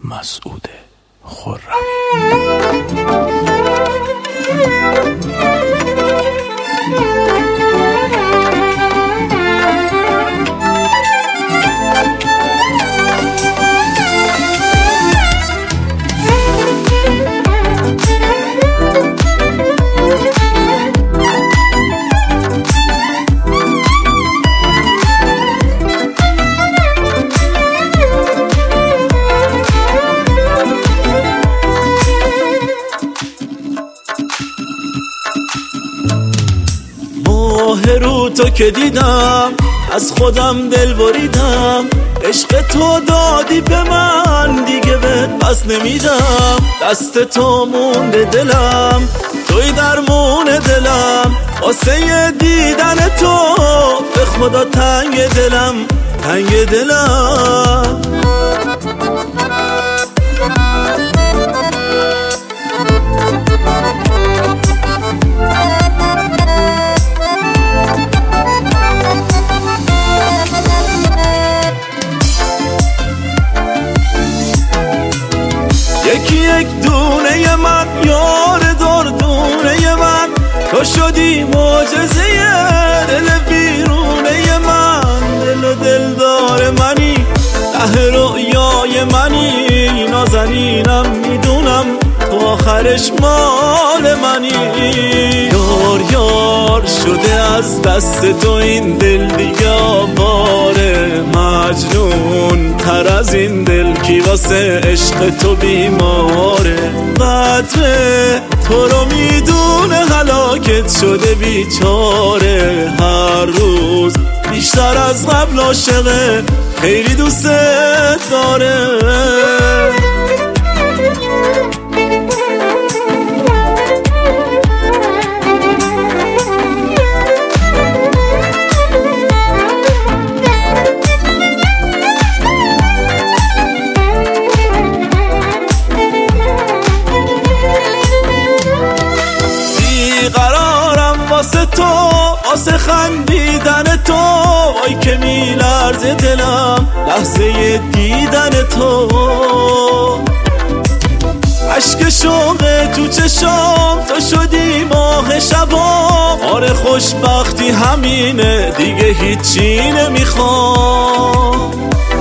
مسعود خرمی. ماه رو تو که دیدم از خودم دل بریدم، عشق تو دادی به من دیگه بهت پس نمیدم. دست تو مونده دلم، توی درمون دلم، واسه دیدن تو به خدا تنگ دلم، تنگ دلم. یکی یک دونه من، یار دردونه من، تو شدی معجزه دل بیرونه من. دل و دلدار منی، ته رؤیای منی، نازنینم میدونم تو آخرش مال منی. یار یار شده از دست تو این دل دیگه آواره، مجنون تر از این دل کی واسه عشق تو بیماره. قدر تو رو میدونه هلاکت شده بیچاره، هر روز بیشتر از قبل عاشقه، خیلی دوست داره. قرارم واسه تو، واسه خندیدن تو، وای که میلرزه دلم لحظه دیدن تو. عشق شوق تو چشام، تو شدی ماه شبام. آره خوشبختی همینه دیگه هیچی نمیخوام.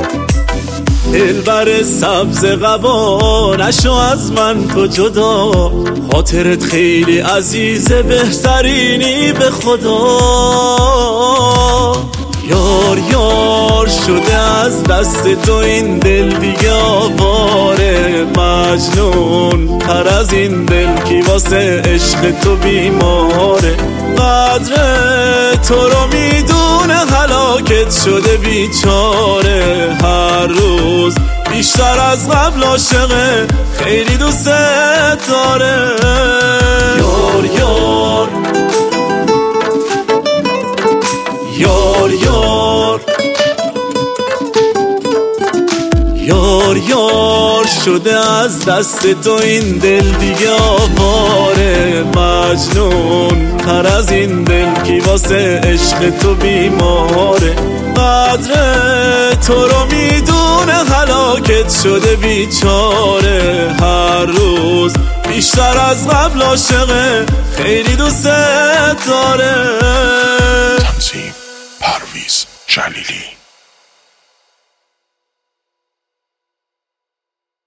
دلبر سبز قبا نشو از من تو جدا، خاطرت خیلی عزیزه بهترینی به خدا. یار یار شده از دست تو این دل دیگه آواره، مجنون تر از این دل کی واسه عشق تو بیماره. قدر تو رو میدونه هلاکت شده بیچاره، هر روز بیشتر از قبل عاشقه، خیلی دوست داره. یار یار یار یار یار یار شده از دست تو این دل دیگه آواره، مجنون تر از این دل کی واسه عشق تو بیماره. قدر تو رو میدونه هلاکت شده بیچاره، هر روز بیشتر از قبل عاشقه، خیلی دوست داره. تنظیم پرویز جلیلی.